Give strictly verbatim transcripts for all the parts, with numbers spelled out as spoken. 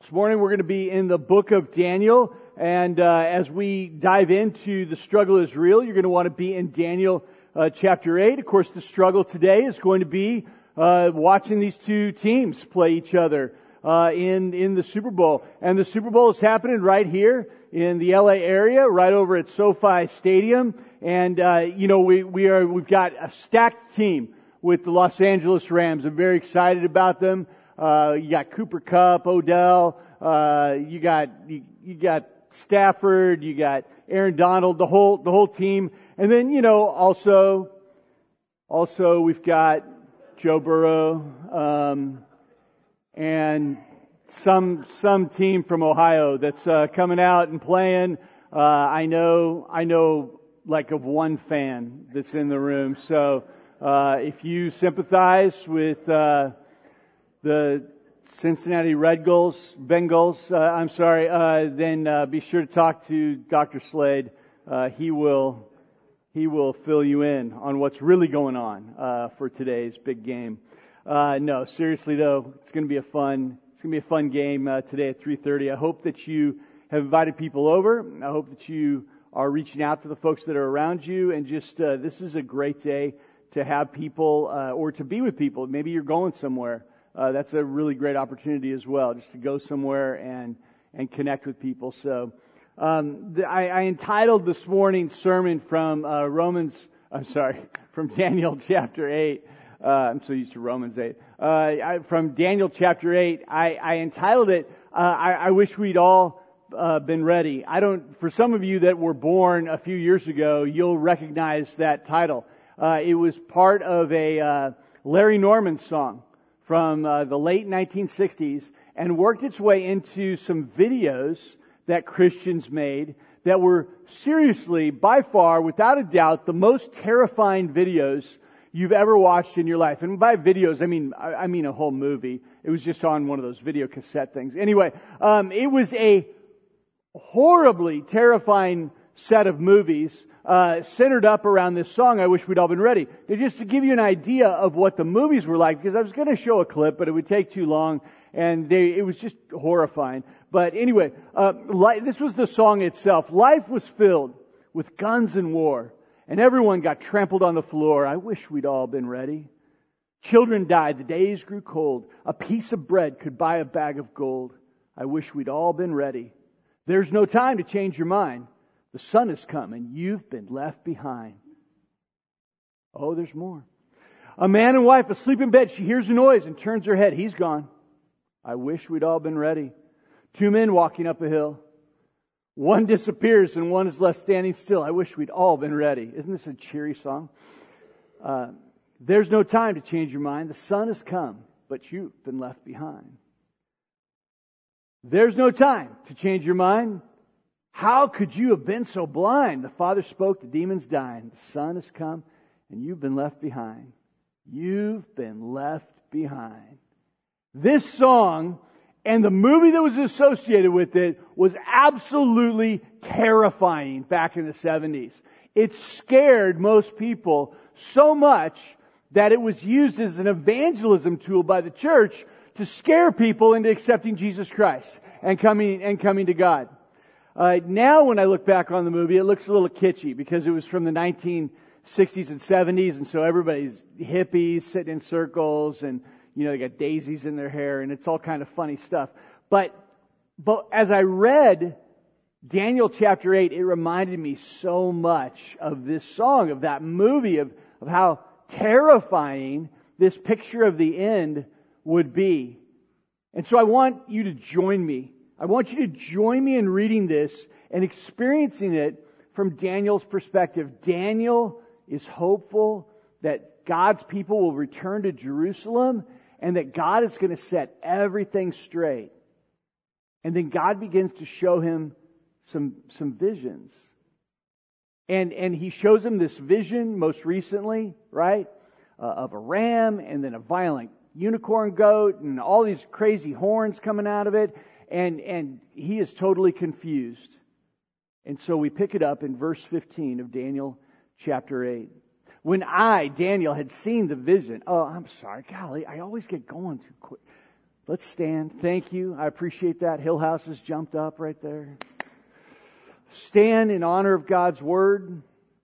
This morning we're going to be in the book of Daniel, and uh, as we dive into the struggle is real, you're going to want to be in Daniel uh, chapter eight. Of course, the struggle today is going to be uh, watching these two teams play each other uh, in in the Super Bowl, and the Super Bowl is happening right here in the L A area, right over at SoFi Stadium, and uh, you know we we are we've got a stacked team with the Los Angeles Rams. I'm very excited about them. Uh, you got Cooper Kupp, Odell, uh, you got, you, you got Stafford, you got Aaron Donald, the whole, the whole team. And then, you know, also, also we've got Joe Burrow, um, and some, some team from Ohio that's, uh, coming out and playing. Uh, I know, I know like of one fan that's in the room. So, uh, if you sympathize with, uh, the Cincinnati Red Gulls, Bengals, uh, I'm sorry, uh, then uh, be sure to talk to Doctor Slade. Uh, he will he will fill you in on what's really going on uh, for today's big game. Uh, no, seriously though, it's going to be a fun it's going to be a fun game uh, today at three thirty. I hope that you have invited people over. I hope that you are reaching out to the folks that are around you, and just uh, this is a great day to have people uh, or to be with people. Maybe you're going somewhere. Uh, that's a really great opportunity as well, just to go somewhere and and connect with people. So, um, the, I, I entitled this morning's sermon from uh, Romans. I'm sorry, from Daniel chapter eight. Uh, I'm so used to Romans eight. Uh, I, from Daniel chapter eight, I, I entitled it. Uh, I, I wish we'd all uh, been ready. I don't. For some of you that were born a few years ago, you'll recognize that title. Uh, it was part of a uh, Larry Norman song from uh, the late nineteen sixties, and worked its way into some videos that Christians made that were seriously, by far, without a doubt, the most terrifying videos you've ever watched in your life. And by videos, I mean I, I mean a whole movie. It was just on one of those video cassette things. Anyway, um, it was a horribly terrifying set of movies uh, centered up around this song, I Wish We'd All Been Ready. Now, just to give you an idea of what the movies were like, because I was going to show a clip, but it would take too long, and they, it was just horrifying. But anyway, uh, li- this was the song itself. Life was filled with guns and war, and everyone got trampled on the floor. I wish we'd all been ready. Children died, the days grew cold. A piece of bread could buy a bag of gold. I wish we'd all been ready. There's no time to change your mind. The sun has come and you've been left behind. Oh, there's more. A man and wife asleep in bed. She hears a noise and turns her head. He's gone. I wish we'd all been ready. Two men walking up a hill. One disappears and one is left standing still. I wish we'd all been ready. Isn't this a cheery song? Uh, there's no time to change your mind. The sun has come, but you've been left behind. There's no time to change your mind. How could you have been so blind? The Father spoke, the demons dying. The Son has come, and you've been left behind. You've been left behind. This song and the movie that was associated with it was absolutely terrifying back in the seventies. It scared most people so much that it was used as an evangelism tool by the church to scare people into accepting Jesus Christ and coming and coming to God. Uh, now when I look back on the movie, it looks a little kitschy because it was from the nineteen sixties and seventies, and so everybody's hippies sitting in circles, and you know they got daisies in their hair, and it's all kind of funny stuff. But but as I read Daniel chapter eight, it reminded me so much of this song, of that movie, of of how terrifying this picture of the end would be. And so I want you to join me. I want you to join me in reading this and experiencing it from Daniel's perspective. Daniel is hopeful that God's people will return to Jerusalem and that God is going to set everything straight. And then God begins to show him some, some visions. And, and he shows him this vision most recently, right, uh, of a ram and then a violent unicorn goat and all these crazy horns coming out of it. And and he is totally confused. And so we pick it up in verse fifteen of Daniel chapter eight. When I, Daniel, had seen the vision. Oh, I'm sorry. Golly, I always get going too quick. Let's stand. Thank you. I appreciate that. Hill House has jumped up right there. Stand in honor of God's Word.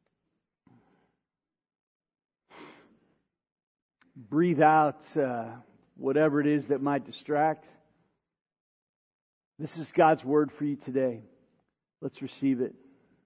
Breathe out uh, whatever it is that might distract. This is God's Word for you today. Let's receive it.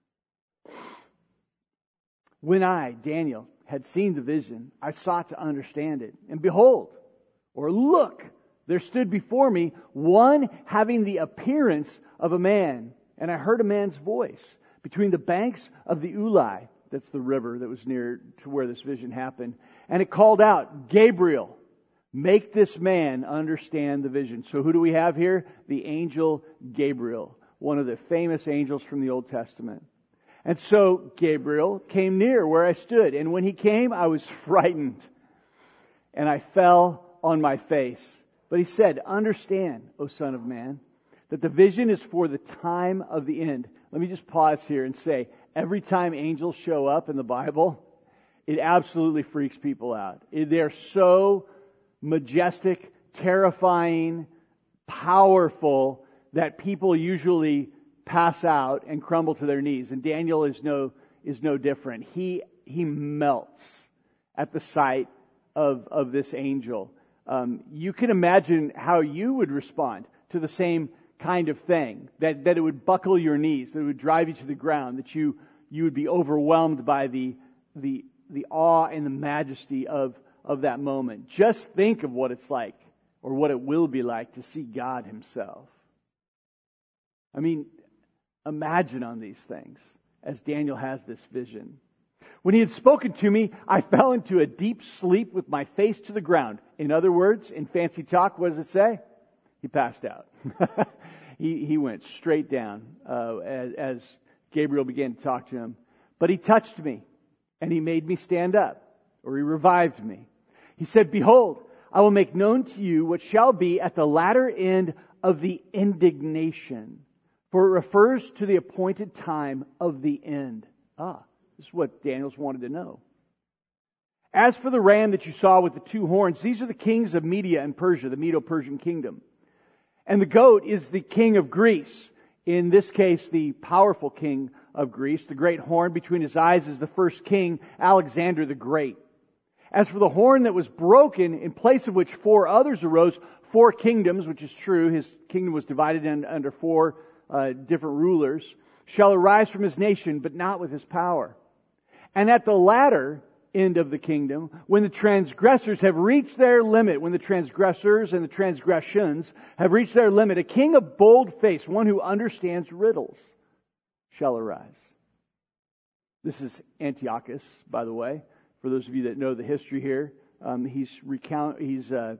When I, Daniel, had seen the vision, I sought to understand it. And behold, or look, there stood before me one having the appearance of a man. And I heard a man's voice between the banks of the Ulai. That's the river that was near to where this vision happened. And it called out, Gabriel, make this man understand the vision. So who do we have here? The angel Gabriel, one of the famous angels from the Old Testament. And so Gabriel came near where I stood. And when he came, I was frightened. And I fell on my face. But he said, understand, O Son of Man, that the vision is for the time of the end. Let me just pause here and say, every time angels show up in the Bible, it absolutely freaks people out. They're so majestic, terrifying, powerful, that people usually pass out and crumble to their knees. And Daniel is no is no different. He he melts at the sight of of this angel. Um, you can imagine how you would respond to the same kind of thing, that that it would buckle your knees, that it would drive you to the ground, that you you would be overwhelmed by the the the awe and the majesty of of that moment. Just think of what it's like, or what it will be like, to see God Himself. I mean, imagine on these things as Daniel has this vision. When he had spoken to me, I fell into a deep sleep with my face to the ground. In other words, in fancy talk, what does it say? He passed out. he he went straight down uh, as, as Gabriel began to talk to him. But he touched me, and he made me stand up, or he revived me. He said, behold, I will make known to you what shall be at the latter end of the indignation. For it refers to the appointed time of the end. Ah, this is what Daniel's wanted to know. As for the ram that you saw with the two horns, these are the kings of Media and Persia, the Medo-Persian kingdom. And the goat is the king of Greece. In this case, the powerful king of Greece. The great horn between his eyes is the first king, Alexander the Great. As for the horn that was broken, in place of which four others arose, four kingdoms, which is true, his kingdom was divided in, under four uh, different rulers, shall arise from his nation, but not with his power. And at the latter end of the kingdom, when the transgressors have reached their limit, when the transgressors and the transgressions have reached their limit, a king of bold face, one who understands riddles, shall arise. This is Antiochus, by the way. For those of you that know the history here, um, he's recount he's uh,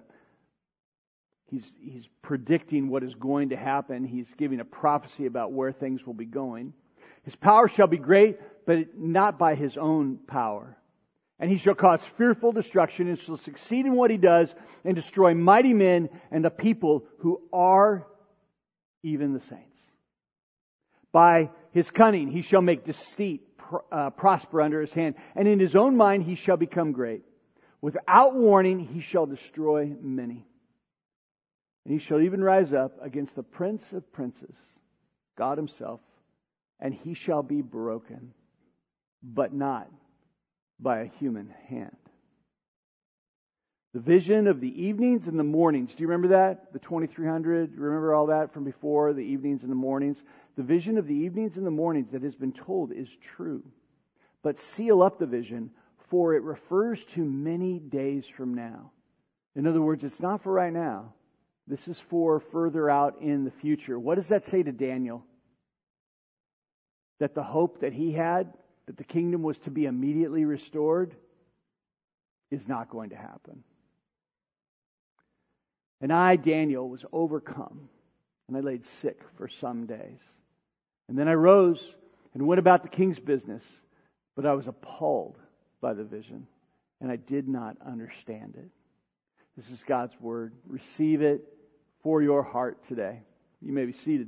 he's he's predicting what is going to happen. He's giving a prophecy about where things will be going. His power shall be great, but not by his own power. And he shall cause fearful destruction, and shall succeed in what he does, and destroy mighty men and the people who are even the saints. By his cunning he shall make deceit uh, prosper under his hand, and in his own mind he shall become great. Without warning he shall destroy many. And he shall even rise up against the prince of princes, God Himself, and he shall be broken, but not by a human hand. The vision of the evenings and the mornings. Do you remember that? The twenty-three hundred? Remember all that from before? The evenings and the mornings? The vision of the evenings and the mornings that has been told is true. But seal up the vision, for it refers to many days from now. In other words, it's not for right now. This is for further out in the future. What does that say to Daniel? That the hope that he had, that the kingdom was to be immediately restored, is not going to happen. And I, Daniel, was overcome, and I laid sick for some days. And then I rose and went about the king's business, but I was appalled by the vision, and I did not understand it. This is God's word. Receive it for your heart today. You may be seated.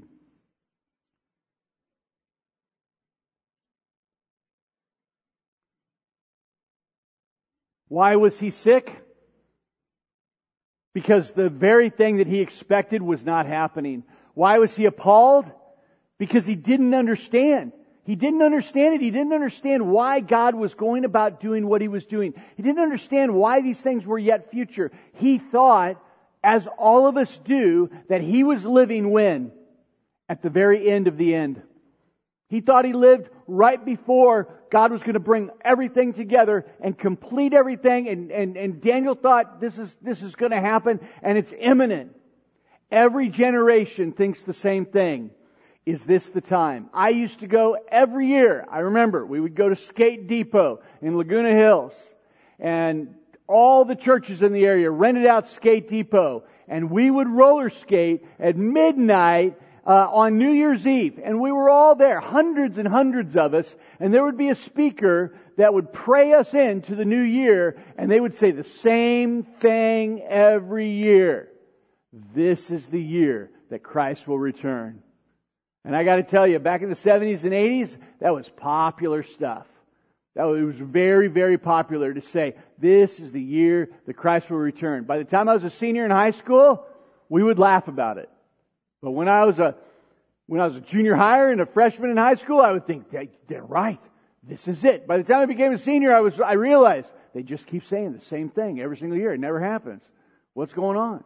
Why was he sick? because the very thing that he expected was not happening. Why was he appalled? Because he didn't understand. He didn't understand it. He didn't understand why God was going about doing what He was doing. He didn't understand why these things were yet future. He thought, as all of us do, that he was living when? At the very end of the end. He thought he lived right before God was going to bring everything together and complete everything. And, and, and Daniel thought this is, this is going to happen and it's imminent. Every generation thinks the same thing. Is this the time? I used to go every year. I remember we would go to Skate Depot in Laguna Hills, and all the churches in the area rented out Skate Depot, and we would roller skate at midnight uh, on New Year's Eve. And we were all there, hundreds and hundreds of us, and there would be a speaker that would pray us into the new year, and they would say the same thing every year. This is the year that Christ will return. And I got to tell you, back in the seventies and eighties, that was popular stuff. That was, it was very, very popular to say, this is the year that Christ will return. By the time I was a senior in high school, we would laugh about it. But when I was a when I was a junior higher and a freshman in high school, I would think, they, they're right. This is it. By the time I became a senior, I was I realized they just keep saying the same thing every single year. It never happens. What's going on?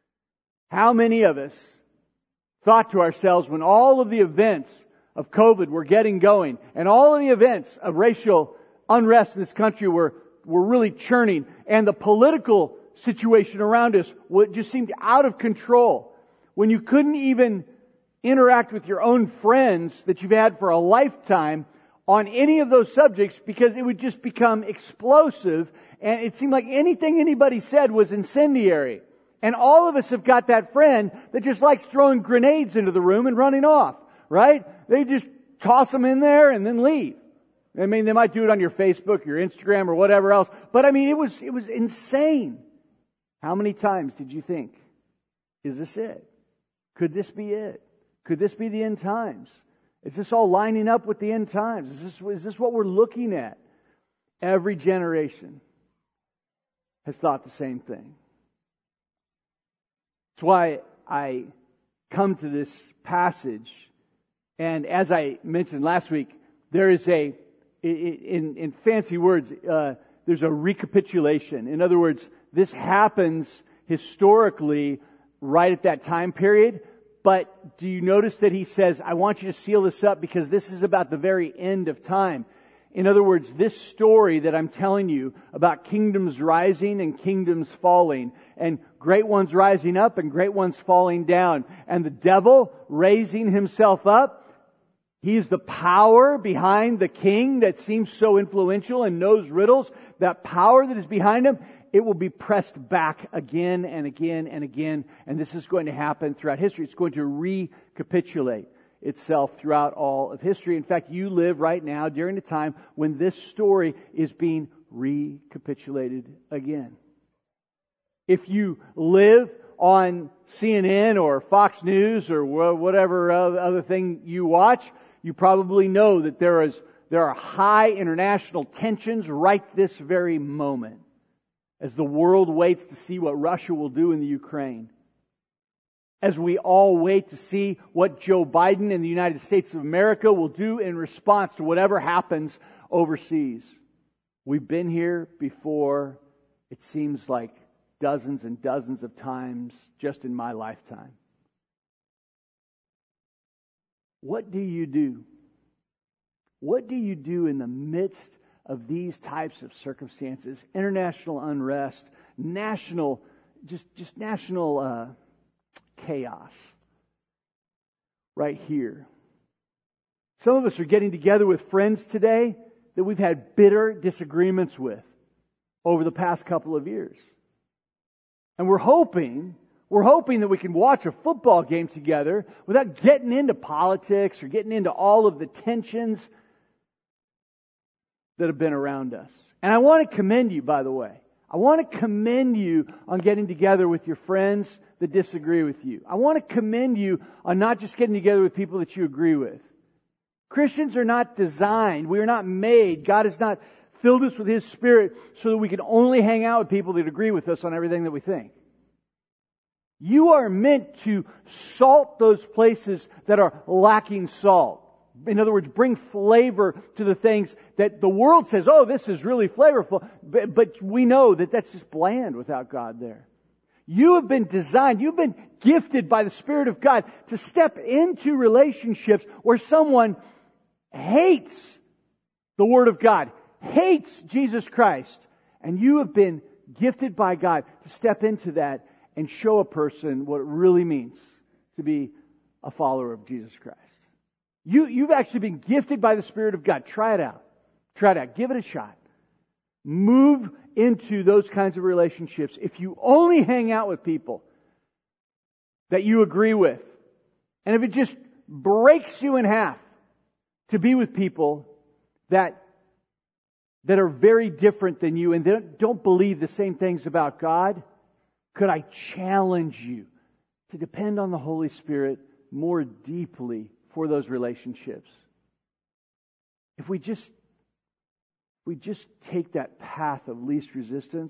How many of us thought to ourselves when all of the events of COVID were getting going and all of the events of racial unrest in this country were, were really churning and the political situation around us just seemed out of control, when you couldn't even interact with your own friends that you've had for a lifetime on any of those subjects because it would just become explosive and it seemed like anything anybody said was incendiary. And all of us have got that friend that just likes throwing grenades into the room and running off, right? They just toss them in there and then leave. I mean, they might do it on your Facebook, your Instagram, or whatever else. But I mean, it was it was insane. How many times did you think, is this it? Could this be it? Could this be the end times? Is this all lining up with the end times? Is this is this what we're looking at? Every generation has thought the same thing. That's why I come to this passage, and as I mentioned last week, there is a, in, in fancy words, uh, there's a recapitulation. In other words, this happens historically right at that time period, but do you notice that he says, I want you to seal this up because this is about the very end of time. In other words, this story that I'm telling you about kingdoms rising and kingdoms falling, and great ones rising up and great ones falling down, and the devil raising himself up, he is the power behind the king that seems so influential and knows riddles. That power that is behind him, it will be pressed back again and again and again, and this is going to happen throughout history. It's going to recapitulate itself throughout all of history. In fact, you live right now during the time when this story is being recapitulated again. If you live on C N N or Fox News or whatever other thing you watch, you probably know that there is there are high international tensions right this very moment as the world waits to see what Russia will do in the Ukraine. As we all wait to see what Joe Biden and the United States of America will do in response to whatever happens overseas. We've been here before, it seems like dozens and dozens of times just in my lifetime. What do you do? What do you do in the midst of these types of circumstances? International unrest, national, just, just national uh, chaos. Right here. Some of us are getting together with friends today that we've had bitter disagreements with over the past couple of years. And we're hoping, we're hoping that we can watch a football game together without getting into politics or getting into all of the tensions that have been around us. And I want to commend you, by the way. I want to commend you on getting together with your friends that disagree with you. I want to commend you on not just getting together with people that you agree with. Christians are not designed, we are not made, God has not filled us with His Spirit so that we can only hang out with people that agree with us on everything that we think. You are meant to salt those places that are lacking salt. In other words, bring flavor to the things that the world says, oh, this is really flavorful. But, but we know that that's just bland without God there. You have been designed, you've been gifted by the Spirit of God to step into relationships where someone hates the Word of God, hates Jesus Christ. And you have been gifted by God to step into that and show a person what it really means to be a follower of Jesus Christ. You, you've actually been gifted by the Spirit of God. Try it out. Try it out. Give it a shot. Move into those kinds of relationships. If you only hang out with people that you agree with, and if it just breaks you in half to be with people that that are very different than you and they don't, don't believe the same things about God, could I challenge you to depend on the Holy Spirit more deeply for those relationships? If we just we just take that path of least resistance,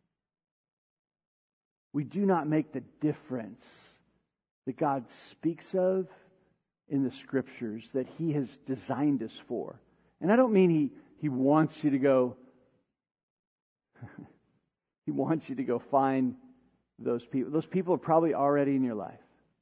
we do not make the difference that God speaks of in the Scriptures that He has designed us for. And I don't mean He, he wants you to go He wants you to go find those people. Those people are probably already in your life.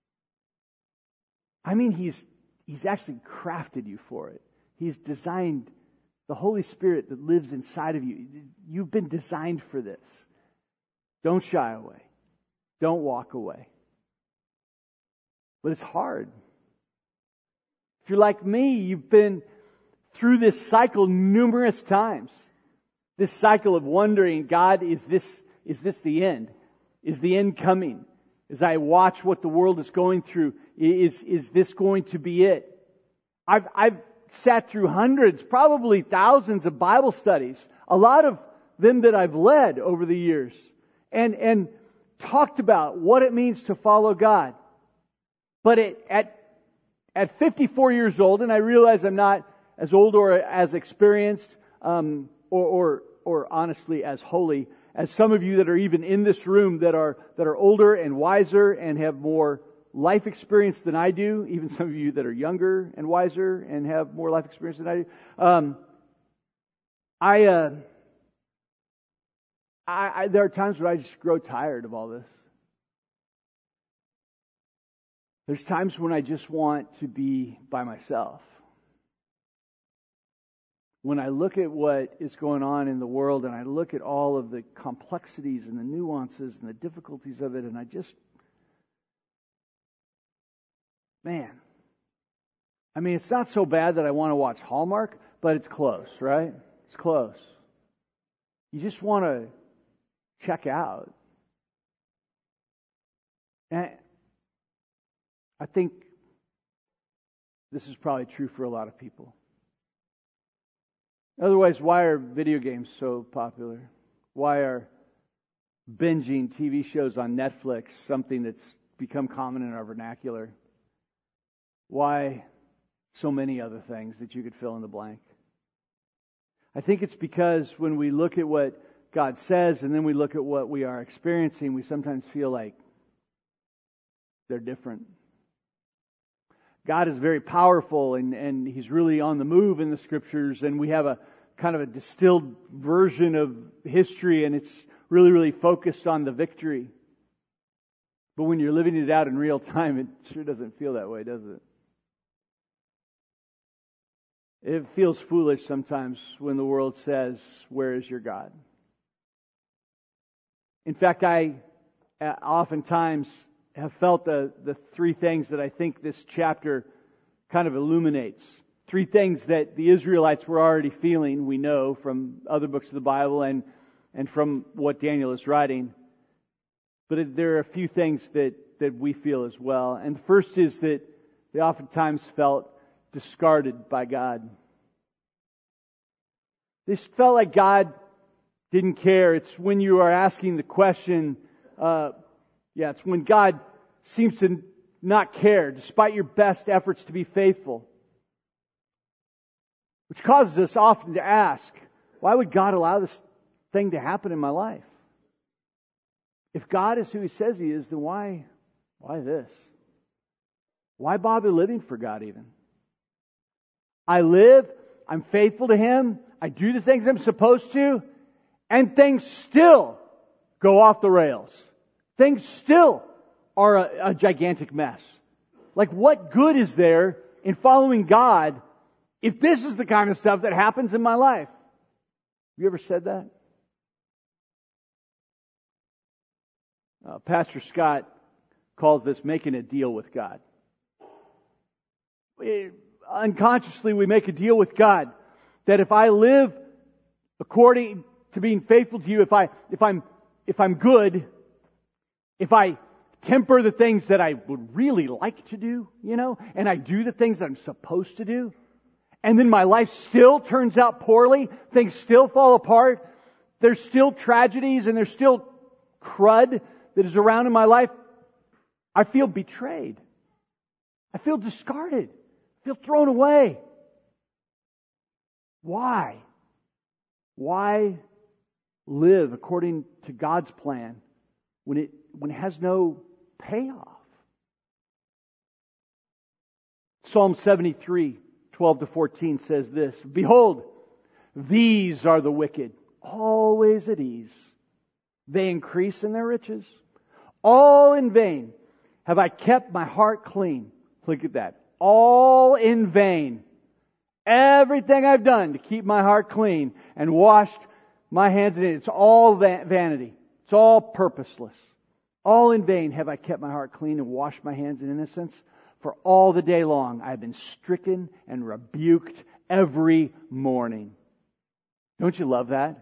I mean He's He's actually crafted you for it. He's designed the Holy Spirit that lives inside of you. You've been designed for this. Don't shy away. Don't walk away. But it's hard. If you're like me, you've been through this cycle numerous times. This cycle of wondering, God, is this, is this the end? Is the end coming? As I watch what the world is going through, is, is this going to be it? I've, I've sat through hundreds, probably thousands of Bible studies, a lot of them that I've led over the years, and, and talked about what it means to follow God. But it, at, at fifty-four years old, and I realize I'm not as old or as experienced, um, or, or, or honestly as holy as some of you that are even in this room that are, that are older and wiser and have more life experience than I do, even some of you that are younger and wiser and have more life experience than I do. Um, I, uh, I, I, there are times when I just grow tired of all this. There's times when I just want to be by myself. When I look at what is going on in the world and I look at all of the complexities and the nuances and the difficulties of it, and I just Man, I mean, it's not so bad that I want to watch Hallmark, but it's close, right? It's close. You just want to check out. And I think this is probably true for a lot of people. Otherwise, why are video games so popular? Why are binging T V shows on Netflix something that's become common in our vernacular? Why so many other things that you could fill in the blank? I think it's because when we look at what God says and then we look at what we are experiencing, we sometimes feel like they're different. God is very powerful and, and He's really on the move in the Scriptures, and we have a kind of a distilled version of history, and it's really, really focused on the victory. But when you're living it out in real time, it sure doesn't feel that way, does it? It feels foolish sometimes when the world says, "Where is your God?" In fact, I oftentimes have felt the, the three things that I think this chapter kind of illuminates. Three things that the Israelites were already feeling, we know from other books of the Bible and, and from what Daniel is writing. But it, there are a few things that, that we feel as well. And the first is that they oftentimes felt discarded by God. This felt like God didn't care. It's when you are asking the question, uh, yeah, it's when God seems to not care, despite your best efforts to be faithful. Which causes us often to ask, why would God allow this thing to happen in my life? If God is who He says He is, then why, why this? Why bother living for God even? I live, I'm faithful to Him, I do the things I'm supposed to, and things still go off the rails. Things still are a, a gigantic mess. Like, what good is there in following God if this is the kind of stuff that happens in my life? Have you ever said that? Uh, Pastor Scott calls this making a deal with God. It, unconsciously, we make a deal with God that if I live according to being faithful to You, if I if I'm if I'm good, if I temper the things that I would really like to do, you know, and I do the things that I'm supposed to do, and then my life still turns out poorly, things still fall apart, there's still tragedies and there's still crud that is around in my life, I feel betrayed. I feel discarded. I feel thrown away. Why? Why live according to God's plan when it when it has no payoff? Psalm seventy-three, twelve to fourteen says this, Behold, these are the wicked, always at ease. They increase in their riches. All in vain have I kept my heart clean. Look at that. All in vain. Everything I've done to keep my heart clean and washed my hands in it, it's all vanity. It's all purposeless. All in vain have I kept my heart clean and washed my hands in innocence. For all the day long I have been stricken and rebuked every morning. Don't you love that?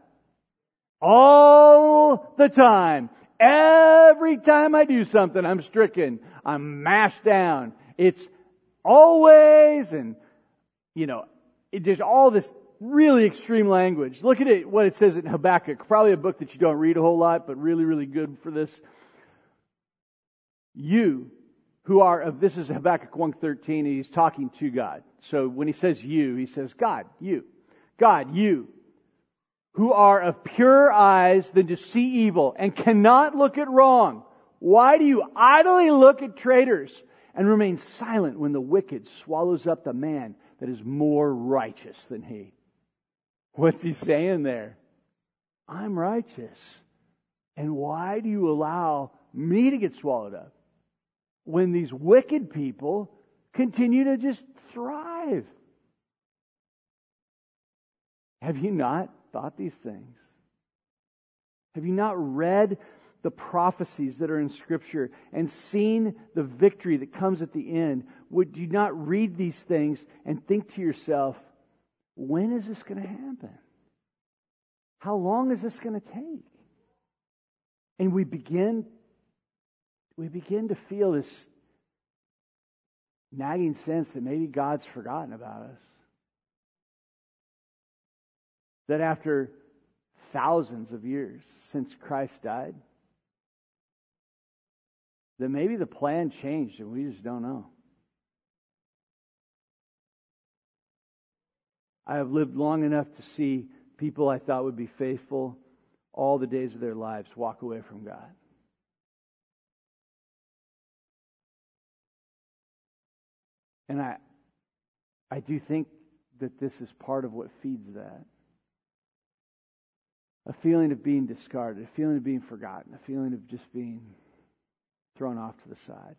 All the time. Every time I do something, I'm stricken. I'm mashed down. It's always, and, you know, it, there's all this really extreme language. Look at it, what it says in Habakkuk. Probably a book that you don't read a whole lot, but really, really good for this. You who are of, this is Habakkuk one thirteen, and he's talking to God. So when he says you, he says God, you. God, you. Who are of purer eyes than to see evil and cannot look at wrong. Why do you idly look at traitors and remain silent when the wicked swallows up the man that is more righteous than he? What's he saying there? I'm righteous. And why do you allow me to get swallowed up when these wicked people continue to just thrive? Have you not thought these things? Have you not read the prophecies that are in Scripture and seen the victory that comes at the end? Would you not read these things and think to yourself, when is this going to happen? How long is this going to take? And we begin, we begin to feel this nagging sense that maybe God's forgotten about us. That after thousands of years since Christ died, that maybe the plan changed and we just don't know. I have lived long enough to see people I thought would be faithful all the days of their lives walk away from God. And I, I do think that this is part of what feeds that. A feeling of being discarded, a feeling of being forgotten, a feeling of just being thrown off to the side.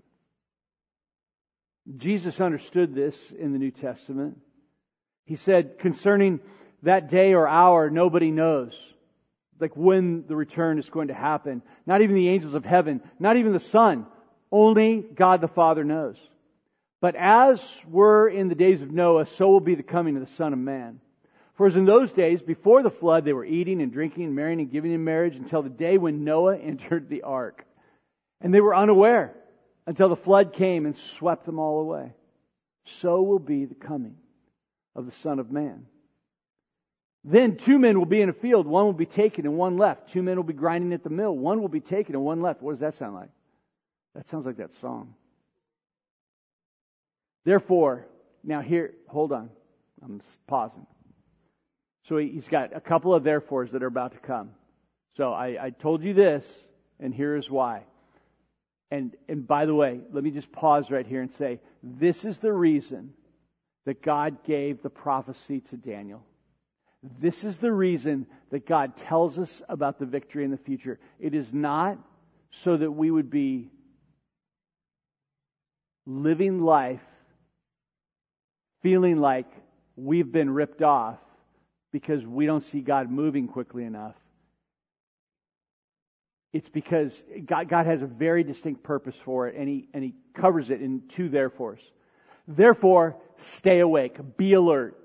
Jesus understood this in the New Testament. He said, concerning that day or hour, nobody knows. Like when the return is going to happen. Not even the angels of heaven, not even the Son. Only God the Father knows. But as were in the days of Noah, so will be the coming of the Son of Man. For as in those days, before the flood, they were eating and drinking and marrying and giving in marriage until the day when Noah entered the ark. And they were unaware until the flood came and swept them all away. So will be the coming of the Son of Man. Then two men will be in a field, one will be taken and one left. Two men will be grinding at the mill, one will be taken and one left. What does that sound like? That sounds like that song. Therefore, now here, hold on, I'm pausing. So he's got a couple of therefores that are about to come. So I, I told you this, And here is why. And, and by the way, let me just pause right here and say, this is the reason that God gave the prophecy to Daniel. This is the reason that God tells us about the victory in the future. It is not so that we would be living life feeling like we've been ripped off because we don't see God moving quickly enough. It's because God, God has a very distinct purpose for it, and He and He covers it in two therefores. Therefore, stay awake, be alert,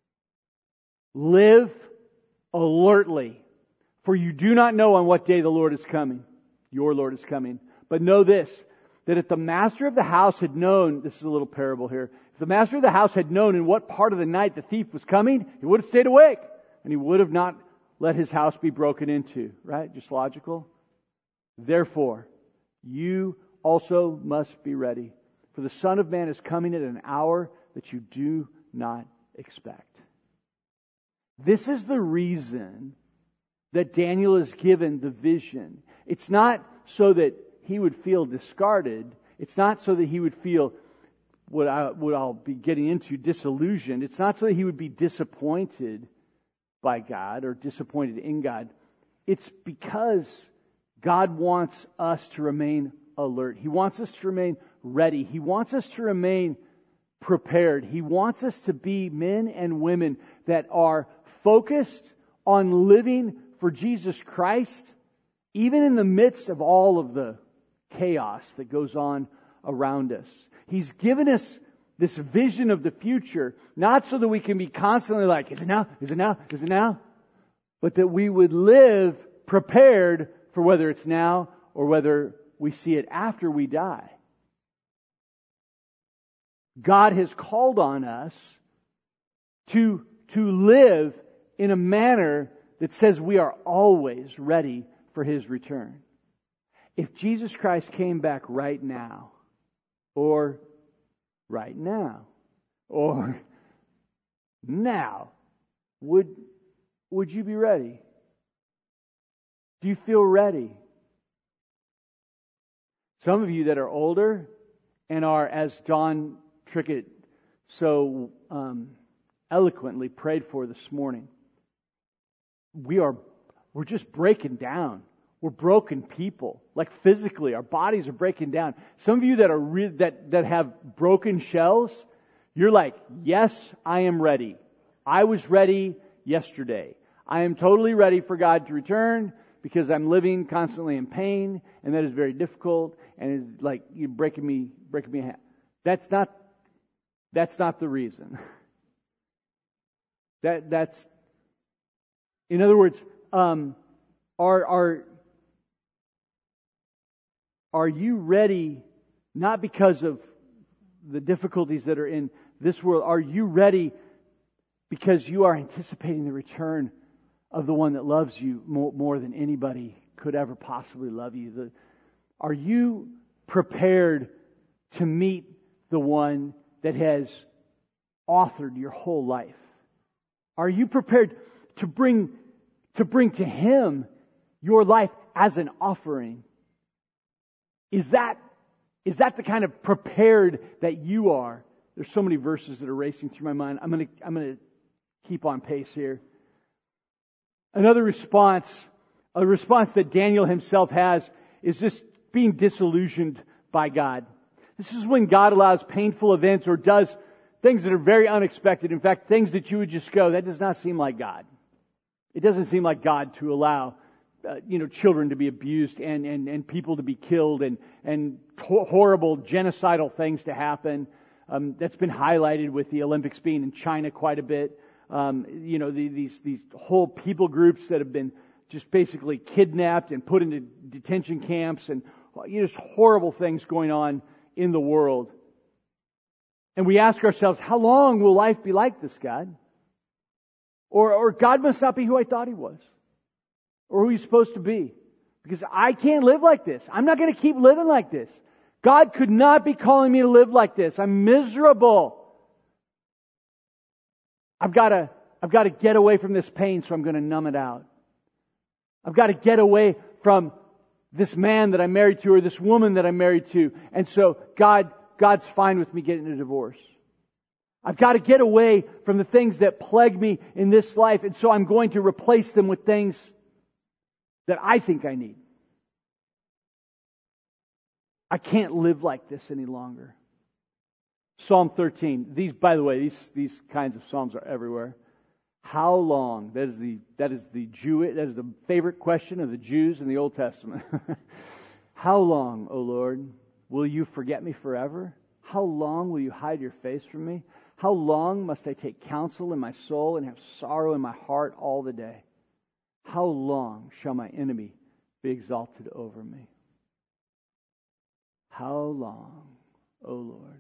live alertly, for you do not know on what day the Lord is coming. Your Lord is coming. But know this, that if the master of the house had known, this is a little parable here, if the master of the house had known in what part of the night the thief was coming, he would have stayed awake, and he would have not let his house be broken into. Right? Just logical. Therefore, you also must be ready, for the Son of Man is coming at an hour that you do not expect. This is the reason that Daniel is given the vision. It's not so that he would feel discarded. It's not so that he would feel what, I, what I'll be getting into, disillusioned. It's not so that he would be disappointed by God or disappointed in God. It's because God wants us to remain alert. He wants us to remain ready. He wants us to remain prepared. He wants us to be men and women that are focused on living for Jesus Christ, even in the midst of all of the chaos that goes on around us. He's given us this vision of the future, not so that we can be constantly like, is it now? Is it now? Is it now? But that we would live prepared for whether it's now or whether we see it after we die. God has called on us to, to live in a manner that says we are always ready for His return. If Jesus Christ came back right now, or right now, or now, would, would you be ready? Do you feel ready? Some of you that are older and are, as Don Trickett so um, eloquently prayed for this morning, we are we're just breaking down. We're broken people, like physically, our bodies are breaking down. Some of you that are re- that that have broken shells, you're like, yes, I am ready. I was ready yesterday. I am totally ready for God to return, because I'm living constantly in pain, and that is very difficult, and it's like you're breaking me, breaking me. That's not, that's not the reason. That that's, in other words, um, are are are you ready? Not because of the difficulties that are in this world. Are you ready because you are anticipating the return of the one that loves you more, more than anybody could ever possibly love you? The, are you prepared to meet the one that has authored your whole life? Are you prepared to bring to bring to Him your life as an offering? Is that is that the kind of prepared that you are? There's so many verses that are racing through my mind. I'm going to I'm going to keep on pace here. Another response, a response that Daniel himself has, is just being disillusioned by God. This is when God allows painful events or does things that are very unexpected. In fact, things that you would just go, that does not seem like God. It doesn't seem like God to allow, uh, you know, children to be abused and, and, and people to be killed and, and horrible genocidal things to happen. Um, that's been highlighted with the Olympics being in China quite a bit. Um, you know, the, these these whole people groups that have been just basically kidnapped and put into detention camps, and you know, just horrible things going on in the world. And we ask ourselves, how long will life be like this, God? Or, or God must not be who I thought He was, or who He's supposed to be, because I can't live like this. I'm not going to keep living like this. God could not be calling me to live like this. I'm miserable. I've got to, I've got to get away from this pain, so I'm going to numb it out. I've got to get away from this man that I'm married to or this woman that I'm married to. And so God, God's fine with me getting a divorce. I've got to get away from the things that plague me in this life. And so I'm going to replace them with things that I think I need. I can't live like this any longer. Psalm thirteen. These, by the way, these, these kinds of psalms are everywhere. How long? That is the that is the Jew that is the favorite question of the Jews in the Old Testament. How long, O Lord, will you forget me forever? How long will you hide your face from me? How long must I take counsel in my soul and have sorrow in my heart all the day? How long shall my enemy be exalted over me? How long, O Lord?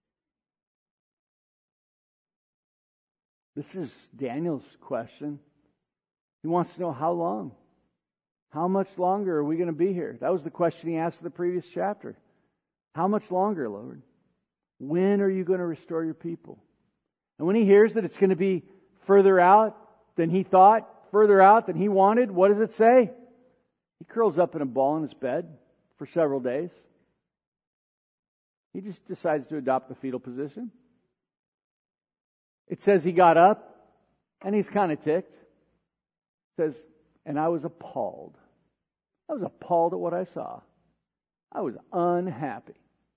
This is Daniel's question. He wants to know how long. How much longer are we going to be here? That was the question he asked in the previous chapter. How much longer, Lord? When are you going to restore your people? And when he hears that it's going to be further out than he thought, further out than he wanted, what does it say? He curls up in a ball in his bed for several days. He just decides to adopt the fetal position. It says he got up and he's kind of ticked. It says, and I was appalled. I was appalled at what I saw. I was unhappy.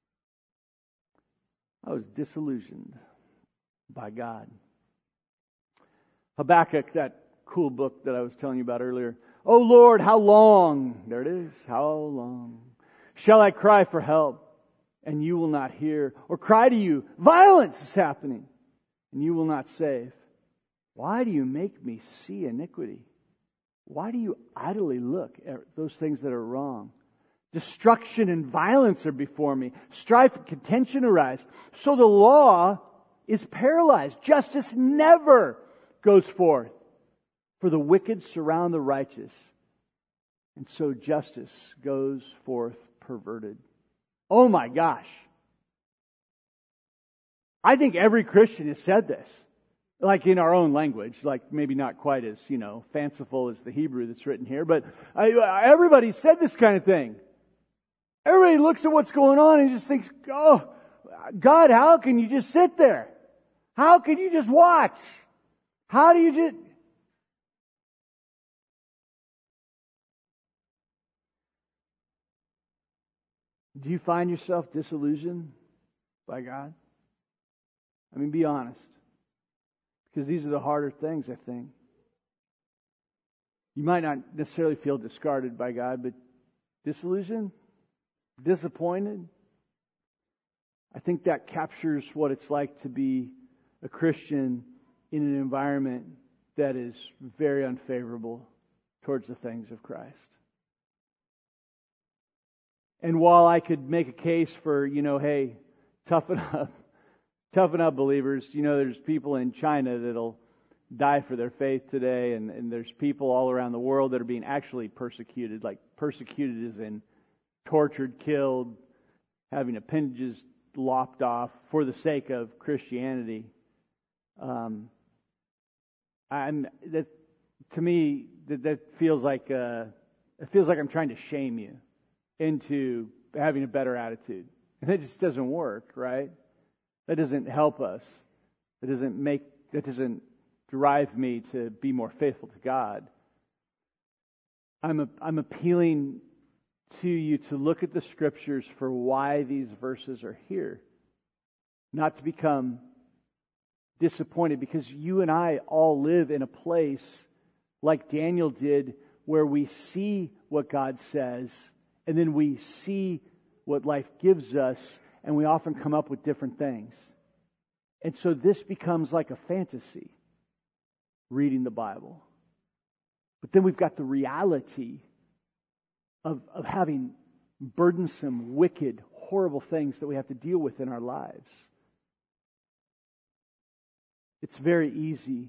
I was disillusioned by God. Habakkuk, that cool book that I was telling you about earlier. Oh Lord, how long? There it is. How long shall I cry for help and you will not hear? Or cry to you, violence is happening and you will not save. Why do you make me see iniquity? Why do you idly look at those things that are wrong? Destruction and violence are before me. Strife and contention arise. So the law is paralyzed. Justice never goes forth. For the wicked surround the righteous. And so justice goes forth perverted. Oh my gosh. I think every Christian has said this. Like in our own language, like maybe not quite as, you know, fanciful as the Hebrew that's written here, but I, everybody said this kind of thing. Everybody looks at what's going on and just thinks, oh, God, how can you just sit there? How can you just watch? How do you just... Do you find yourself disillusioned by God? I mean, be honest. Because these are the harder things, I think. You might not necessarily feel discarded by God, but disillusioned, disappointed. I think that captures what it's like to be a Christian in an environment that is very unfavorable towards the things of Christ. And while I could make a case for, you know, hey, toughen up, toughen up, believers. You know, there's people in China that'll die for their faith today, and, and there's people all around the world that are being actually persecuted, like persecuted as in tortured, killed, having appendages lopped off for the sake of Christianity. Um, I'm that to me that, that feels like uh, it feels like I'm trying to shame you into having a better attitude, and it just doesn't work, right? That doesn't help us. That doesn't make. That doesn't drive me to be more faithful to God. I'm a, I'm appealing to you to look at the Scriptures for why these verses are here, not to become disappointed, because you and I all live in a place like Daniel did, where we see what God says, and then we see what life gives us, and we often come up with different things. And so this becomes like a fantasy, reading the Bible. But then we've got the reality of, of having burdensome, wicked, horrible things that we have to deal with in our lives. It's very easy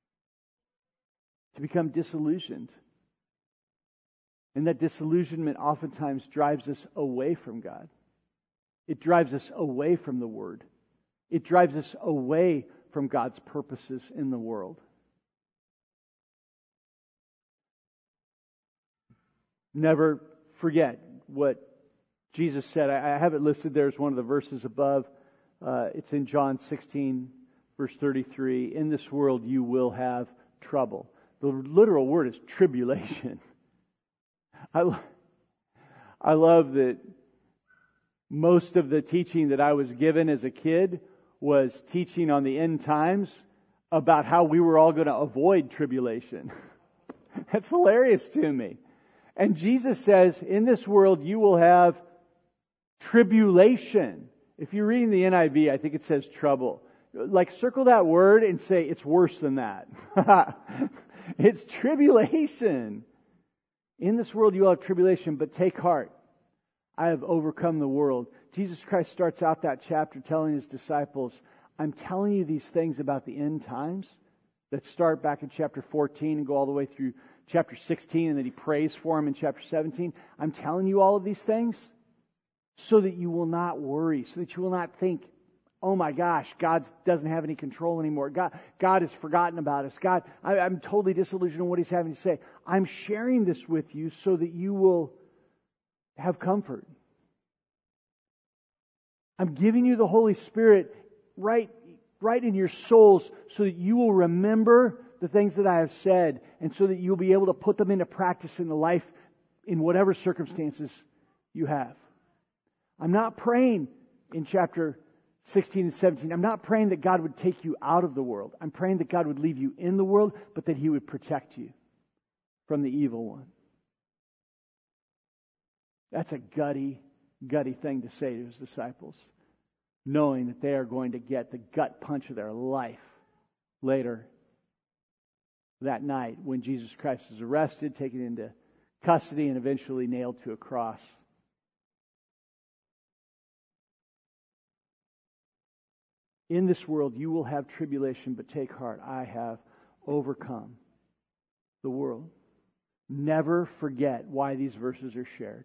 to become disillusioned. And that disillusionment oftentimes drives us away from God. It drives us away from the Word. It drives us away from God's purposes in the world. Never forget what Jesus said. I, I have it listed there as one of the verses above. Uh, it's in John sixteen, verse thirty-three. In this world you will have trouble. The literal word is tribulation. I, lo- I love that most of the teaching that I was given as a kid was teaching on the end times about how we were all going to avoid tribulation. That's hilarious to me. And Jesus says, in this world you will have tribulation. If you're reading the N I V, I think it says trouble. Like, circle that word and say it's worse than that. It's tribulation. In this world you will have tribulation, but take heart. I have overcome the world. Jesus Christ starts out that chapter telling His disciples, I'm telling you these things about the end times that start back in chapter fourteen and go all the way through chapter sixteen, and that He prays for them in chapter seventeen. I'm telling you all of these things so that you will not worry, so that you will not think, oh my gosh, God doesn't have any control anymore. God, God has forgotten about us. God, I, I'm totally disillusioned in what He's having to say. I'm sharing this with you so that you will have comfort. I'm giving you the Holy Spirit right, right in your souls so that you will remember the things that I have said, and so that you'll be able to put them into practice in the life in whatever circumstances you have. I'm not praying in chapter sixteen and seventeen. I'm not praying that God would take you out of the world. I'm praying that God would leave you in the world, but that He would protect you from the evil one. That's a gutty, gutty thing to say to His disciples, knowing that they are going to get the gut punch of their life later that night when Jesus Christ is arrested, taken into custody, and eventually nailed to a cross. In this world you will have tribulation, but take heart, I have overcome the world. Never forget why these verses are shared.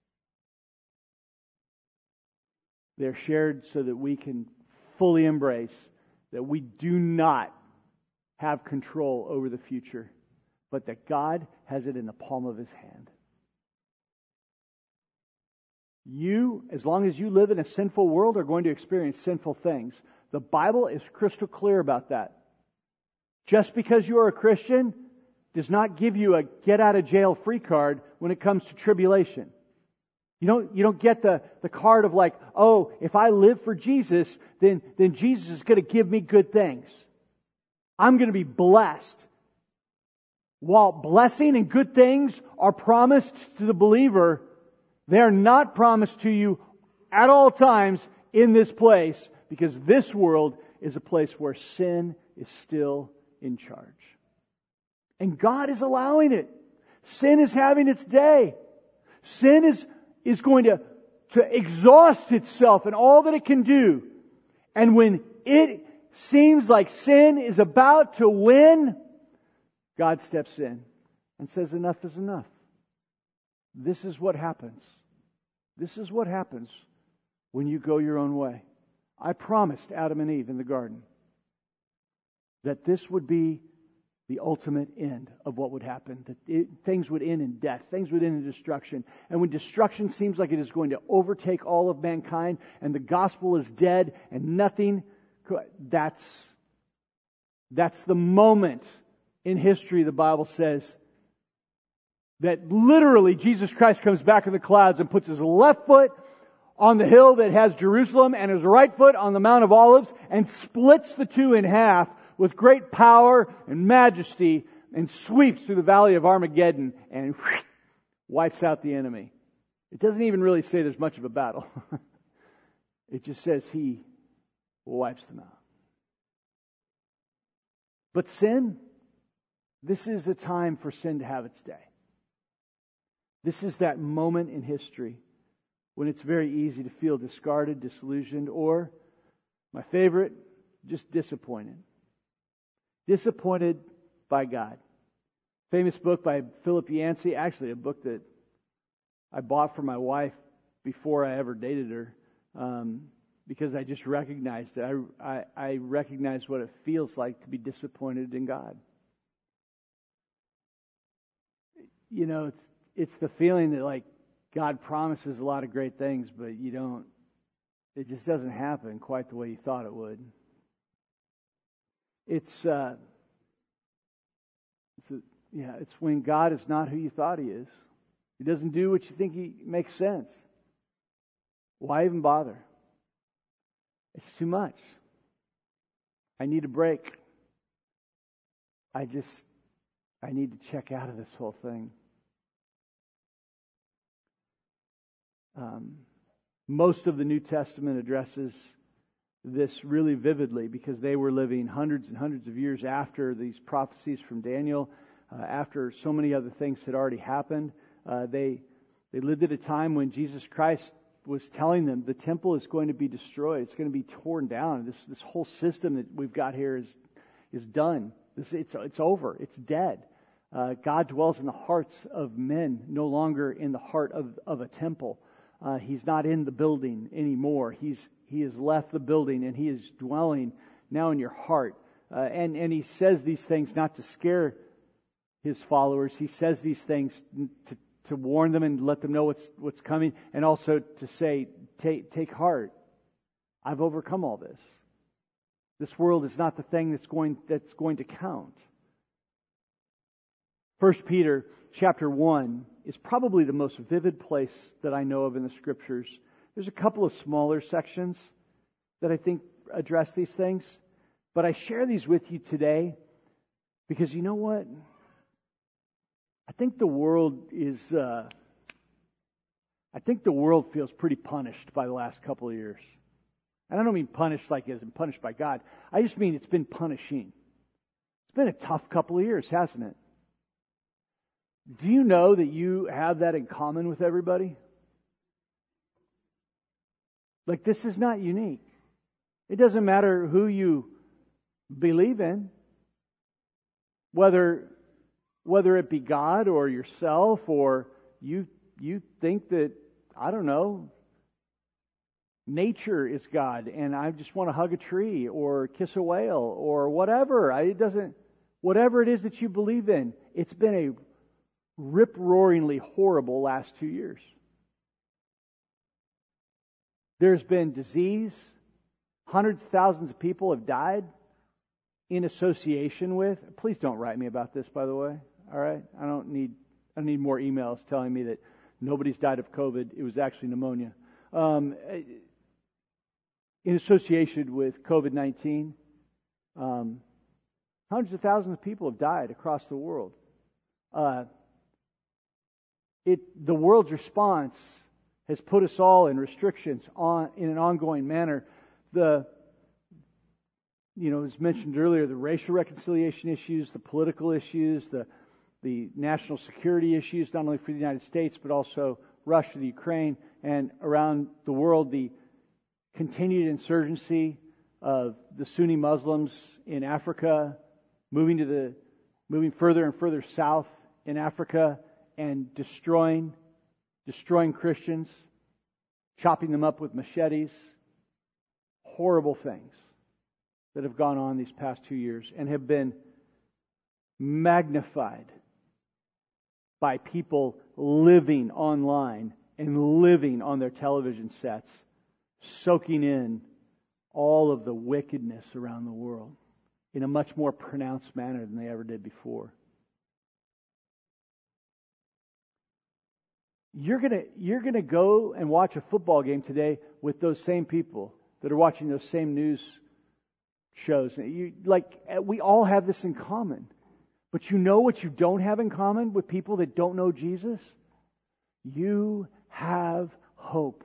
They're shared so that we can fully embrace that we do not have control over the future, but that God has it in the palm of His hand. You, as long as you live in a sinful world, are going to experience sinful things. The Bible is crystal clear about that. Just because you are a Christian does not give you a get-out-of-jail-free card when it comes to tribulation. You don't, you don't get the, the card of like, oh, if I live for Jesus, then, then Jesus is going to give me good things. I'm going to be blessed. While blessing and good things are promised to the believer, they are not promised to you at all times in this place, because this world is a place where sin is still in charge. And God is allowing it. Sin is having its day. Sin is is going to, to exhaust itself in all that it can do. And when it seems like sin is about to win, God steps in and says, enough is enough. This is what happens. This is what happens when you go your own way. I promised Adam and Eve in the garden that this would be the ultimate end of what would happen. That it, things would end in death. Things would end in destruction. And when destruction seems like it is going to overtake all of mankind and the gospel is dead and nothing, that's, that's the moment in history, the Bible says, that literally Jesus Christ comes back in the clouds and puts His left foot on the hill that has Jerusalem and His right foot on the Mount of Olives and splits the two in half with great power and majesty, and sweeps through the valley of Armageddon and whoosh, wipes out the enemy. It doesn't even really say there's much of a battle. It just says He wipes them out. But sin, this is a time for sin to have its day. This is that moment in history when it's very easy to feel discarded, disillusioned, or, my favorite, just disappointed. Disappointed by God. Famous book by Philip Yancey, actually a book that I bought for my wife before I ever dated her, um, because I just recognized it. I, I, I recognized what it feels like to be disappointed in God. You know, it's it's the feeling that like, God promises a lot of great things, but you don't, it just doesn't happen quite the way you thought it would. It's, uh, it's a, yeah, it's when God is not who you thought He is. He doesn't do what you think He makes sense. Why even bother? It's too much. I need a break. I just, I need to check out of this whole thing. Um, most of the New Testament addresses this really vividly because they were living hundreds and hundreds of years after these prophecies from Daniel, uh, after so many other things had already happened. Uh, they they lived at a time when Jesus Christ was telling them the temple is going to be destroyed. It's going to be torn down. This this whole system that we've got here is is done. This, it's it's over. It's dead. Uh, God dwells in the hearts of men, no longer in the heart of, of a temple. Uh, he's not in the building anymore. He's He has left the building and He is dwelling now in your heart. Uh, and, and He says these things not to scare His followers. He says these things to, to warn them and let them know what's what's coming, and also to say, take take heart. I've overcome all this. This world is not the thing that's going that's going to count. First Peter chapter one is probably the most vivid place that I know of in the Scriptures. There's a couple of smaller sections that I think address these things, but I share these with you today because you know what? I think the world is, uh, I think the world feels pretty punished by the last couple of years. And I don't mean punished like as in punished by God. I just mean it's been punishing. It's been a tough couple of years, hasn't it? Do you know that you have that in common with everybody? Like, this is not unique. It doesn't matter who you believe in, whether whether it be God or yourself, or you you think that, I don't know, nature is God and I just want to hug a tree or kiss a whale or whatever. I, it doesn't, whatever it is that you believe in, it's been a rip-roaringly horrible last two years. There's been disease. Hundreds of thousands of people have died in association with. Please don't write me about this, by the way. All right? I don't need I don't need more emails telling me that nobody's died of COVID. It was actually pneumonia. Um, in association with COVID nineteen, um, hundreds of thousands of people have died across the world. Uh, it the world's response has put us all in restrictions on in an ongoing manner. The you know, as mentioned earlier, the racial reconciliation issues, the political issues, the the national security issues, not only for the United States but also Russia, the Ukraine, and around the world, the continued insurgency of the Sunni Muslims in Africa, moving to the moving further and further south in Africa and destroying destroying Christians, chopping them up with machetes. Horrible things that have gone on these past two years and have been magnified by people living online and living on their television sets, soaking in all of the wickedness around the world in a much more pronounced manner than they ever did before. You're gonna you're gonna go and watch a football game today with those same people that are watching those same news shows. You, like, we all have this in common. But you know what you don't have in common with people that don't know Jesus? You have hope.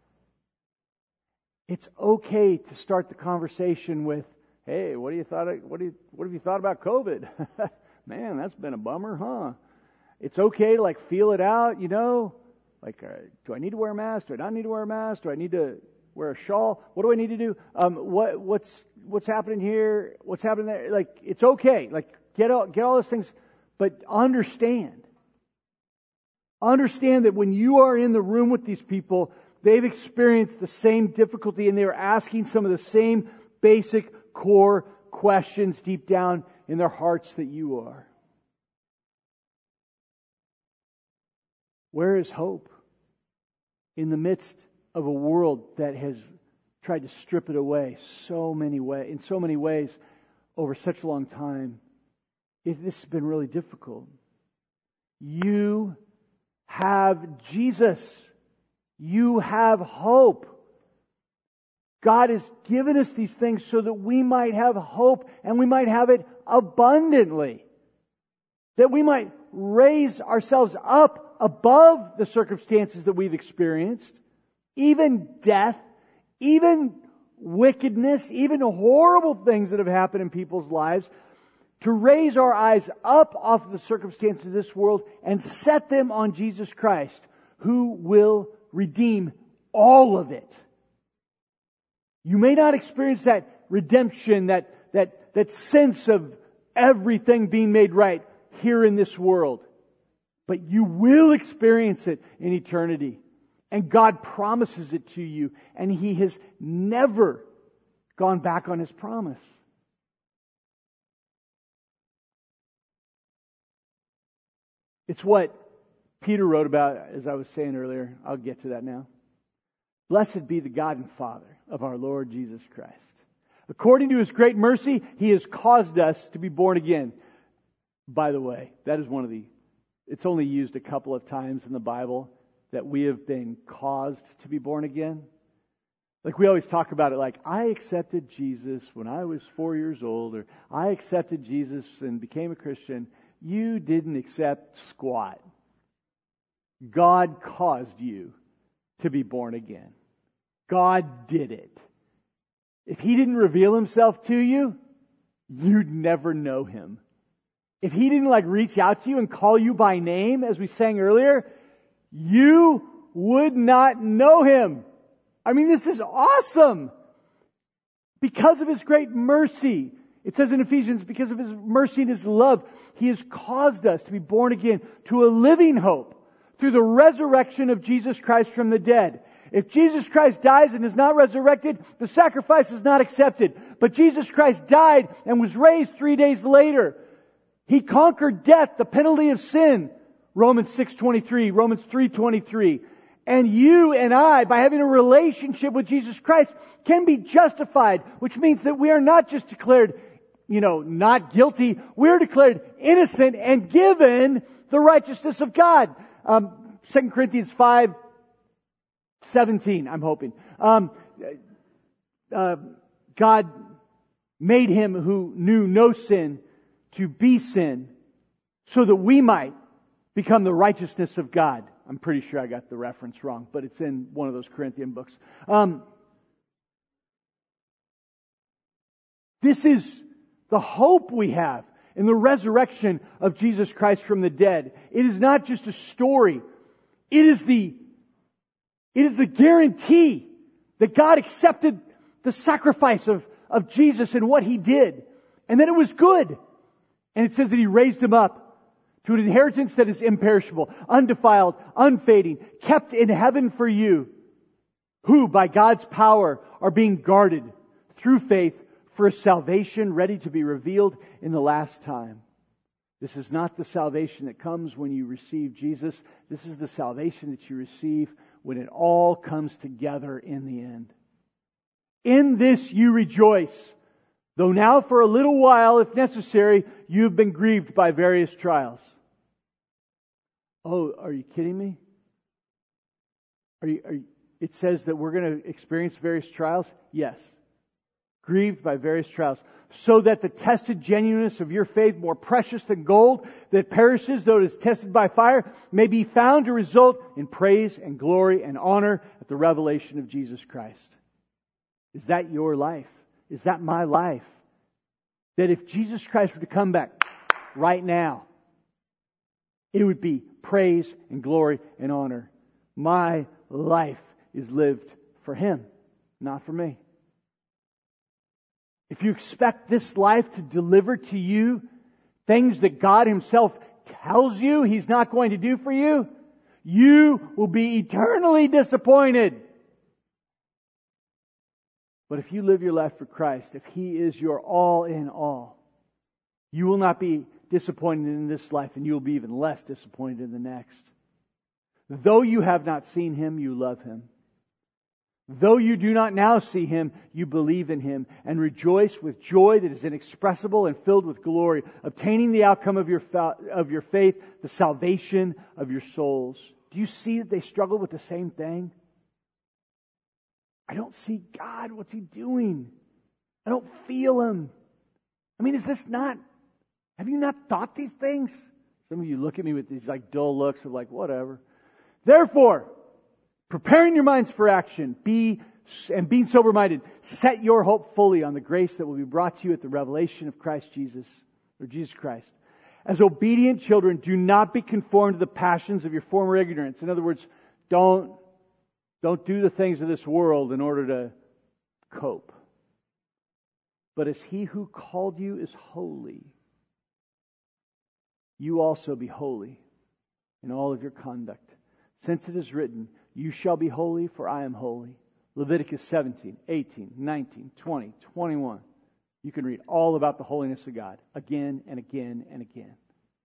It's okay to start the conversation with, "Hey, what do you thought? Of, what do you what have you thought about COVID? Man, that's been a bummer, huh?" It's okay to like feel it out, you know. Like, uh, do I need to wear a mask? Do I not need to wear a mask? Do I need to wear a shawl? What do I need to do? Um, what what's what's happening here? What's happening there? Like, it's okay. Like, get all get all those things, but understand. Understand that when you are in the room with these people, they've experienced the same difficulty and they are asking some of the same basic core questions deep down in their hearts that you are. Where is hope? in the midst of a world that has tried to strip it away so many way, in so many ways over such a long time, it, this has been really difficult. You have Jesus. You have hope. God has given us these things so that we might have hope and we might have it abundantly. That we might raise ourselves up above the circumstances that we've experienced, even death, even wickedness, even horrible things that have happened in people's lives, to raise our eyes up off of the circumstances of this world and set them on Jesus Christ, who will redeem all of it. You may not experience that redemption, that, that, that sense of everything being made right here in this world, but you will experience it in eternity. And God promises it to you, and He has never gone back on His promise. It's what Peter wrote about, as I was saying earlier. I'll get to that now. Blessed be the God and Father of our Lord Jesus Christ. According to His great mercy, He has caused us to be born again. By the way, that is one of the, it's only used a couple of times in the Bible that we have been caused to be born again. Like we always talk about it like, I accepted Jesus when I was four years old, or I accepted Jesus and became a Christian. You didn't accept squat. God caused you to be born again. God did it. If He didn't reveal Himself to you, you'd never know Him. If He didn't like reach out to you and call you by name, as we sang earlier, you would not know Him. I mean, this is awesome. Because of His great mercy, it says in Ephesians, because of His mercy and His love, He has caused us to be born again to a living hope through the resurrection of Jesus Christ from the dead. If Jesus Christ dies and is not resurrected, the sacrifice is not accepted. But Jesus Christ died and was raised three days later. He conquered death, the penalty of sin. Romans six twenty-three, Romans three twenty-three. And you and I, by having a relationship with Jesus Christ, can be justified, which means that we are not just declared, you know, not guilty. We're declared innocent and given the righteousness of God. Um, Second Corinthians five seventeen, I'm hoping. Um, uh, God made Him who knew no sin to be sin so that we might become the righteousness of God. I'm pretty sure I got the reference wrong, but it's in one of those Corinthian books. Um, this is the hope we have in the resurrection of Jesus Christ from the dead. It is not just a story. It is the, it is the guarantee that God accepted the sacrifice of, of Jesus and what He did, and that it was good. And it says that He raised Him up to an inheritance that is imperishable, undefiled, unfading, kept in heaven for you, who by God's power are being guarded through faith for a salvation ready to be revealed in the last time. This is not the salvation that comes when you receive Jesus. This is the salvation that you receive when it all comes together in the end. In this you rejoice, though now for a little while, if necessary, you have been grieved by various trials. Oh, are you kidding me? Are you, are you, it says that we're going to experience various trials? Yes. Grieved by various trials, so that the tested genuineness of your faith, more precious than gold that perishes though it is tested by fire, may be found to result in praise and glory and honor at the revelation of Jesus Christ. Is that your life? Is that my life? That if Jesus Christ were to come back right now, it would be praise and glory and honor. My life is lived for Him, not for me. If you expect this life to deliver to you things that God Himself tells you He's not going to do for you, you will be eternally disappointed. But if you live your life for Christ, if He is your all in all, you will not be disappointed in this life, and you will be even less disappointed in the next. Though you have not seen Him, you love Him. Though you do not now see Him, you believe in Him and rejoice with joy that is inexpressible and filled with glory, obtaining the outcome of your fa- of your faith, the salvation of your souls. Do you see that they struggle with the same thing? I don't see God. What's He doing? I don't feel Him. I mean, is this not... Have you not thought these things? Some of you look at me with these like dull looks of like, whatever. Therefore, preparing your minds for action, be and being sober-minded, set your hope fully on the grace that will be brought to you at the revelation of Christ Jesus, or Jesus Christ. As obedient children, do not be conformed to the passions of your former ignorance. In other words, don't, don't do the things of this world in order to cope. But as He who called you is holy, you also be holy in all of your conduct. Since it is written, you shall be holy, for I am holy. Leviticus seventeen, eighteen, nineteen, twenty, twenty-one. You can read all about the holiness of God again and again and again.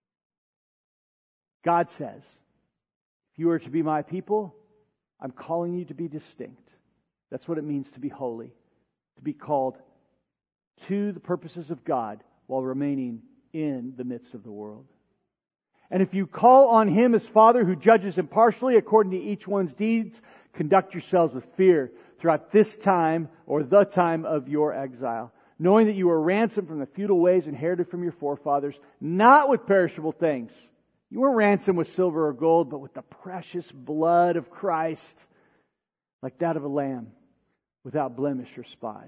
God says, if you are to be my people, I'm calling you to be distinct. That's what it means to be holy. To be called to the purposes of God while remaining in the midst of the world. And if you call on Him as Father who judges impartially according to each one's deeds, conduct yourselves with fear throughout this time or the time of your exile, knowing that you were ransomed from the futile ways inherited from your forefathers, not with perishable things. You weren't ransomed with silver or gold, but with the precious blood of Christ, like that of a lamb, without blemish or spot.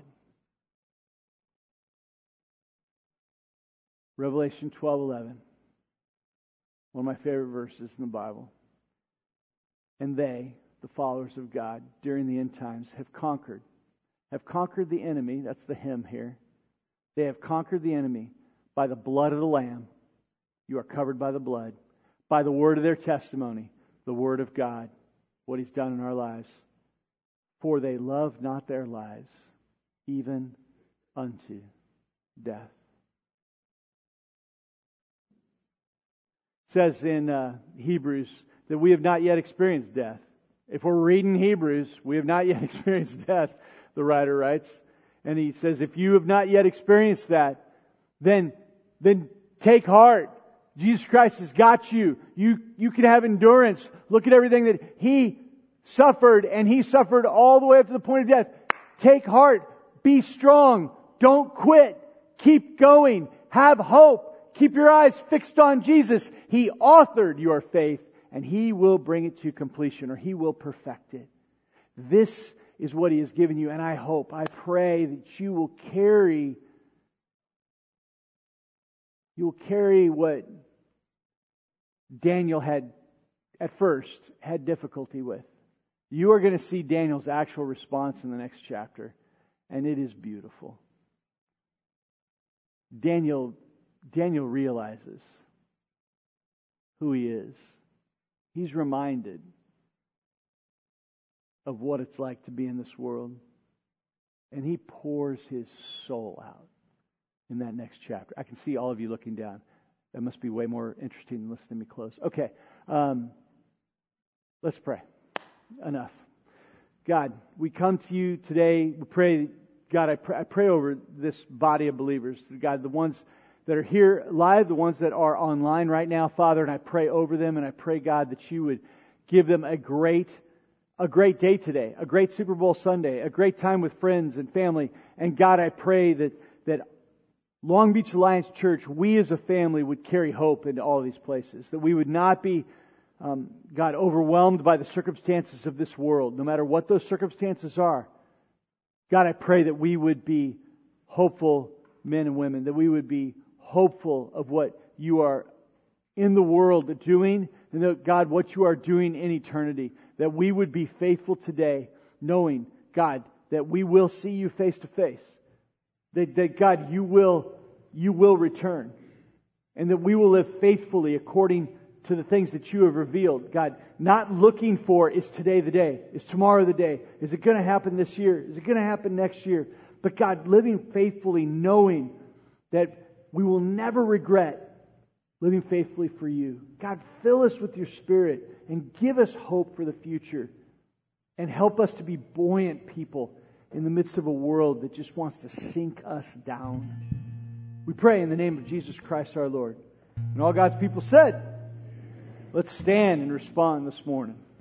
Revelation twelve eleven. One of my favorite verses in the Bible. And they, the followers of God, during the end times, have conquered. Have conquered the enemy. That's the hymn here. They have conquered the enemy by the blood of the Lamb. You are covered by the blood. By the word of their testimony, the word of God, what He's done in our lives. For they love not their lives, even unto death. It says in uh, Hebrews that we have not yet experienced death. If we're reading Hebrews, we have not yet experienced death, the writer writes. And he says, if you have not yet experienced that, then, then take heart. Jesus Christ has got you. You, you can have endurance. Look at everything that He suffered, and He suffered all the way up to the point of death. Take heart. Be strong. Don't quit. Keep going. Have hope. Keep your eyes fixed on Jesus. He authored your faith, and He will bring it to completion, or He will perfect it. This is what He has given you, and I hope, I pray that you will carry, you will carry what Daniel had, at first, had difficulty with. You are going to see Daniel's actual response in the next chapter, and it is beautiful. Daniel Daniel realizes who he is. He's reminded of what it's like to be in this world. And he pours his soul out in that next chapter. I can see all of you looking down. That must be way more interesting than listening to me close. Okay, um, let's pray. Enough. God, we come to you today. We pray, God, I pray, I pray over this body of believers. God, the ones that are here live, the ones that are online right now, Father, and I pray over them, and I pray, God, that you would give them a great, a great day today, a great Super Bowl Sunday, a great time with friends and family. And God, I pray that, that Long Beach Alliance Church, we as a family would carry hope into all these places, that we would not be, um, God, overwhelmed by the circumstances of this world, no matter what those circumstances are. God, I pray that we would be hopeful men and women, that we would be hopeful of what you are in the world doing, and that, God, what you are doing in eternity, that we would be faithful today, knowing, God, that we will see you face to face, that, that God, you will, you will return, and that we will live faithfully according to the things that you have revealed. God, not looking for, is today the day? Is tomorrow the day? Is it going to happen this year? Is it going to happen next year? But God, living faithfully, knowing that we will never regret living faithfully for you. God, fill us with your Spirit and give us hope for the future. And help us to be buoyant people in the midst of a world that just wants to sink us down. We pray in the name of Jesus Christ our Lord. And all God's people said, let's stand and respond this morning.